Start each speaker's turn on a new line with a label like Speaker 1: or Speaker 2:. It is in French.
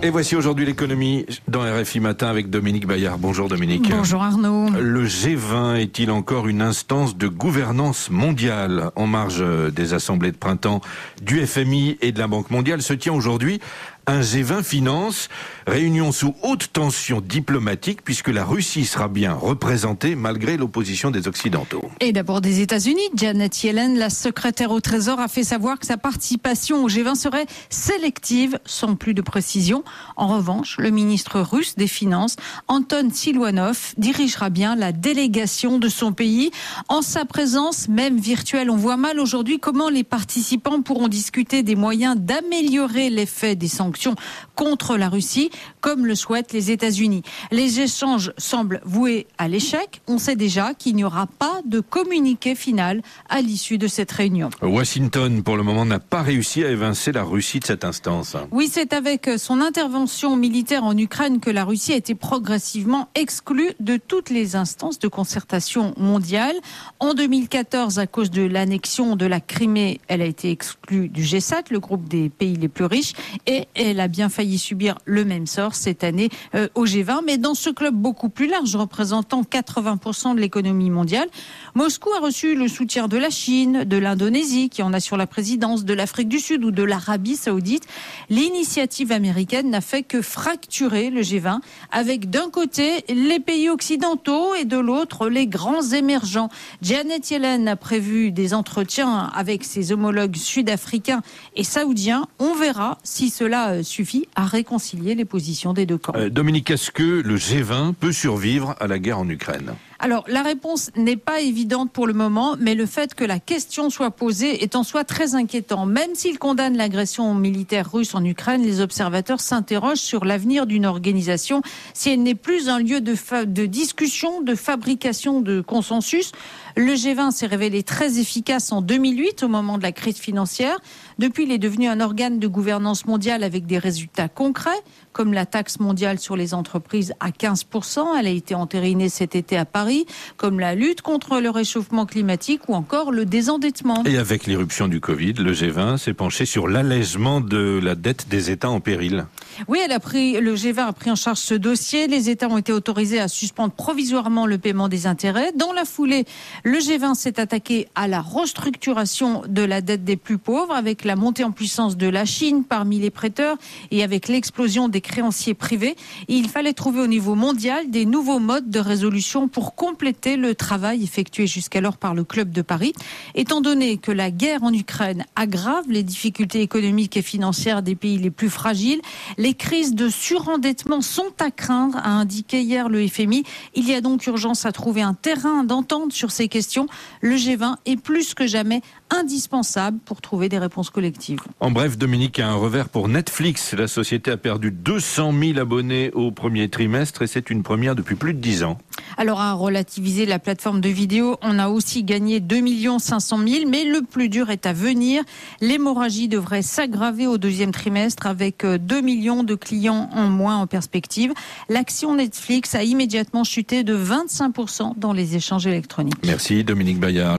Speaker 1: Et voici aujourd'hui l'économie dans RFI Matin avec Dominique Bayard. Bonjour Dominique.
Speaker 2: Bonjour Arnaud.
Speaker 1: Le G20 est-il encore une instance de gouvernance mondiale? En marge des assemblées de printemps du FMI et de la Banque mondiale se tient aujourd'hui un G20 Finance, réunion sous haute tension diplomatique puisque la Russie sera bien représentée malgré l'opposition des Occidentaux.
Speaker 2: Et d'abord des États-Unis, Janet Yellen, la secrétaire au Trésor, a fait savoir que sa participation au G20 serait sélective, sans plus de précision. En revanche, le ministre russe des Finances, Anton Siluanov, dirigera bien la délégation de son pays. En sa présence, même virtuelle, on voit mal aujourd'hui comment les participants pourront discuter des moyens d'améliorer l'effet des sanctions contre la Russie, comme le souhaitent les États-Unis. Les échanges semblent voués à l'échec. On sait déjà qu'il n'y aura pas de communiqué final à l'issue de cette réunion.
Speaker 1: Washington, pour le moment, n'a pas réussi à évincer la Russie de cette instance.
Speaker 2: Oui, c'est avec son intervention militaire en Ukraine que la Russie a été progressivement exclue de toutes les instances de concertation mondiale. En 2014, à cause de l'annexion de la Crimée, elle a été exclue du G7, le groupe des pays les plus riches, et elle a bien failli subir le même sort cette année au G20. Mais dans ce club beaucoup plus large, représentant 80% de l'économie mondiale, Moscou a reçu le soutien de la Chine, de l'Indonésie, qui en assure la présidence, de l'Afrique du Sud ou de l'Arabie Saoudite. L'initiative américaine n'a fait que fracturer le G20, avec d'un côté les pays occidentaux et de l'autre les grands émergents. Janet Yellen a prévu des entretiens avec ses homologues sud-africains et saoudiens. On verra si cela suffit à réconcilier les positions des deux camps.
Speaker 1: Dominique, est-ce que le G20 peut survivre à la guerre en Ukraine ?
Speaker 2: Alors, la réponse n'est pas évidente pour le moment, mais le fait que la question soit posée est en soi très inquiétant. Même s'il condamne l'agression militaire russe en Ukraine, les observateurs s'interrogent sur l'avenir d'une organisation si elle n'est plus un lieu de discussion, de fabrication de consensus. Le G20 s'est révélé très efficace en 2008 au moment de la crise financière. Depuis, il est devenu un organe de gouvernance mondiale avec des résultats concrets, comme la taxe mondiale sur les entreprises à 15%. Elle a été entérinée cet été à Paris, comme la lutte contre le réchauffement climatique ou encore le désendettement.
Speaker 1: Et avec l'irruption du Covid, le G20 s'est penché sur l'allègement de la dette des États en péril.
Speaker 2: Oui, le G20 a pris en charge ce dossier. Les États ont été autorisés à suspendre provisoirement le paiement des intérêts. Dans la foulée, le G20 s'est attaqué à la restructuration de la dette des plus pauvres, avec la montée en puissance de la Chine parmi les prêteurs et avec l'explosion des créanciers privés. Et il fallait trouver au niveau mondial des nouveaux modes de résolution pour compléter le travail effectué jusqu'alors par le Club de Paris. Étant donné que la guerre en Ukraine aggrave les difficultés économiques et financières des pays les plus fragiles, les crises de surendettement sont à craindre, a indiqué hier le FMI. Il y a donc urgence à trouver un terrain d'entente sur ces questions. Le G20 est plus que jamais indispensable pour trouver des réponses collectives.
Speaker 1: En bref, Dominique, a un revers pour Netflix. La société a perdu 200 000 abonnés au premier trimestre et c'est une première depuis plus de 10 ans.
Speaker 2: Alors, à relativiser la plateforme de vidéo, on a aussi gagné 2 500 000, mais le plus dur est à venir. L'hémorragie devrait s'aggraver au deuxième trimestre avec 2 millions de clients en moins en perspective. L'action Netflix a immédiatement chuté de 25% dans les échanges électroniques.
Speaker 1: Merci Dominique Bayard.